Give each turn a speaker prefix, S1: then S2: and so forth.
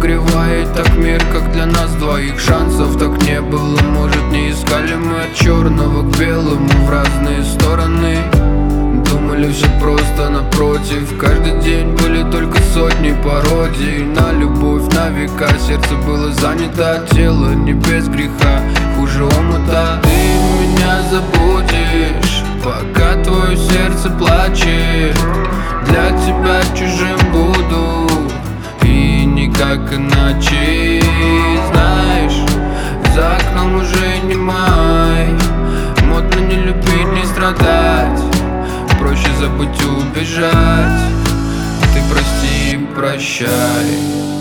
S1: согревает так мир, как для нас двоих. Шансов так не было, может, не искали мы от черного к белому в разные стороны. Думали все просто, напротив, каждый день были только сотни пародий на любовь, на века. Сердце было занято, тело не без греха, хуже омута. Ты меня забудешь, пока твое сердце плачет. Для тебя чужим буду, и никак иначе. Знаешь, за окном уже не май, модно не любить, не страдать, проще забыть и убежать. Ты прости и прощай.